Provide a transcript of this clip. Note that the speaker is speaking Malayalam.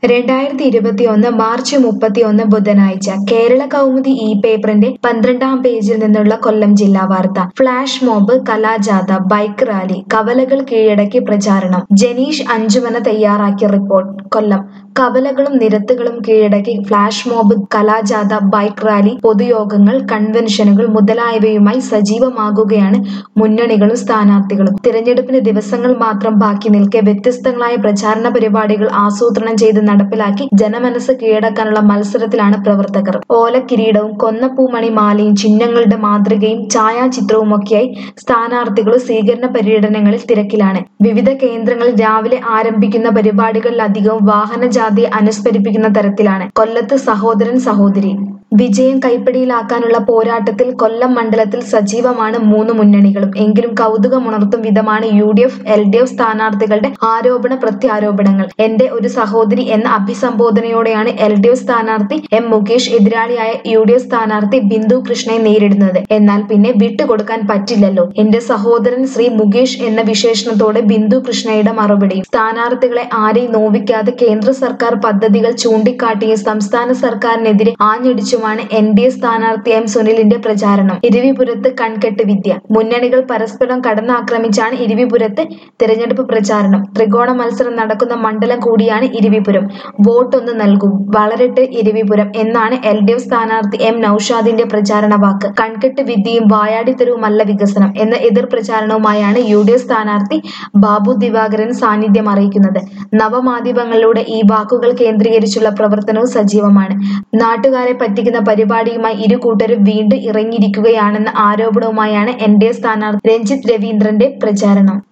2021 മാർച്ച് 31 ബുധനാഴ്ച കേരള കൗമുദി ഈ പേപ്പറിന്റെ 12-ാം പേജിൽ നിന്നുള്ള കൊല്ലം ജില്ലാ വാർത്ത. ഫ്ലാഷ് മോബ്, കലാജാഥ, ബൈക്ക് റാലി, കവലകൾ കീഴടക്കി പ്രചാരണം. ജനീഷ് അഞ്ചുമന തയ്യാറാക്കിയ റിപ്പോർട്ട്. കൊല്ലം. കവലകളും നിരത്തുകളും കീഴടക്കി ഫ്ലാഷ് മോബ്, കലാജാഥ, ബൈക്ക് റാലി, പൊതുയോഗങ്ങൾ, കൺവെൻഷനുകൾ മുതലായവയുമായി സജീവമാകുകയാണ് മുന്നണികളും സ്ഥാനാർത്ഥികളും. തിരഞ്ഞെടുപ്പിന് ദിവസങ്ങൾ മാത്രം ബാക്കി നിൽക്കെ വ്യത്യസ്തങ്ങളായ പ്രചാരണ പരിപാടികൾ ആസൂത്രണം ചെയ്ത് നടപ്പിലാക്കി ജനമനസ് കീഴടക്കാനുള്ള മത്സരത്തിലാണ് പ്രവർത്തകർ. ഓലക്കിരീടവും കൊന്നപ്പൂമണി മാലയും ചിഹ്നങ്ങളുടെ മാതൃകയും ഛായാചിത്രവുമൊക്കെയായി സ്ഥാനാർത്ഥികളും സ്വീകരണ പര്യടനങ്ങളിൽ തിരക്കിലാണ്. വിവിധ കേന്ദ്രങ്ങളിൽ രാവിലെ ആരംഭിക്കുന്ന പരിപാടികളിലധികവും വാഹനജാഥയെ അനുസ്മരിപ്പിക്കുന്ന തരത്തിലാണ്. കൊല്ലത്ത് സഹോദരൻ സഹോദരി വിജയം കൈപ്പിടിയിലാക്കാനുള്ള പോരാട്ടത്തിൽ കൊല്ലം മണ്ഡലത്തിൽ സജീവമാണ് മൂന്ന് മുന്നണികളും. എങ്കിലും കൗതുകമുണർത്തും വിധമാണ് UDF, LDF സ്ഥാനാർത്ഥികളുടെ ആരോപണ പ്രത്യാരോപണങ്ങൾ. എന്റെ ഒരു സഹോദരി എന്ന അഭിസംബോധനയോടെയാണ് LDF സ്ഥാനാർത്ഥി M മുകേഷ് എതിരാളിയായ UDF സ്ഥാനാർത്ഥി ബിന്ദു കൃഷ്ണയെ നേരിടുന്നത്. എന്നാൽ പിന്നെ വിട്ടുകൊടുക്കാൻ പറ്റില്ലല്ലോ. എന്റെ സഹോദരൻ ശ്രീ മുകേഷ് എന്ന വിശേഷണത്തോടെ ബിന്ദു കൃഷ്ണയുടെ മറുപടിയും. സ്ഥാനാർത്ഥികളെ ആരെയും നോവിക്കാതെ കേന്ദ്ര സർക്കാർ പദ്ധതികൾ ചൂണ്ടിക്കാട്ടിയും സംസ്ഥാന സർക്കാരിനെതിരെ ആഞ്ഞടിച്ചുമാണ് NDA സ്ഥാനാർത്ഥി M സുനിലിന്റെ പ്രചാരണം. ഇരവിപുരത്ത് കൺകെട്ട് വിദ്യ. മുന്നണികൾ പരസ്പരം കടന്നാക്രമിച്ചാണ് ഇരവിപുരത്ത് തിരഞ്ഞെടുപ്പ് പ്രചാരണം. ത്രികോണ മത്സരം നടക്കുന്ന മണ്ഡലം കൂടിയാണ് ഇരവിപുരം. വോട്ടൊന്ന് നൽകൂ, വളരട്ടെ ഇരവിപുരം എന്നാണ് LDF സ്ഥാനാർത്ഥി M നൌഷാദിന്റെ പ്രചാരണ വാക്ക്. കൺകെട്ട് വിദ്യയും വായാടിത്തരവുമല്ല വികസനം എന്ന എതിർ പ്രചാരണവുമായാണ് UDF സ്ഥാനാർത്ഥി ബാബു ദിവാകരൻ സാന്നിധ്യം അറിയിക്കുന്നത്. നവമാധ്യമങ്ങളിലൂടെ ഈ വാക്കുകൾ കേന്ദ്രീകരിച്ചുള്ള പ്രവർത്തനവും സജീവമാണ്. നാട്ടുകാരെ പറ്റിക്കുന്ന പരിപാടിയുമായി ഇരു കൂട്ടരും വീണ്ടും ഇറങ്ങിയിരിക്കുകയാണെന്ന ആരോപണവുമായാണ് NDA സ്ഥാനാർത്ഥി രഞ്ജിത്ത് രവീന്ദ്രന്റെ പ്രചാരണം.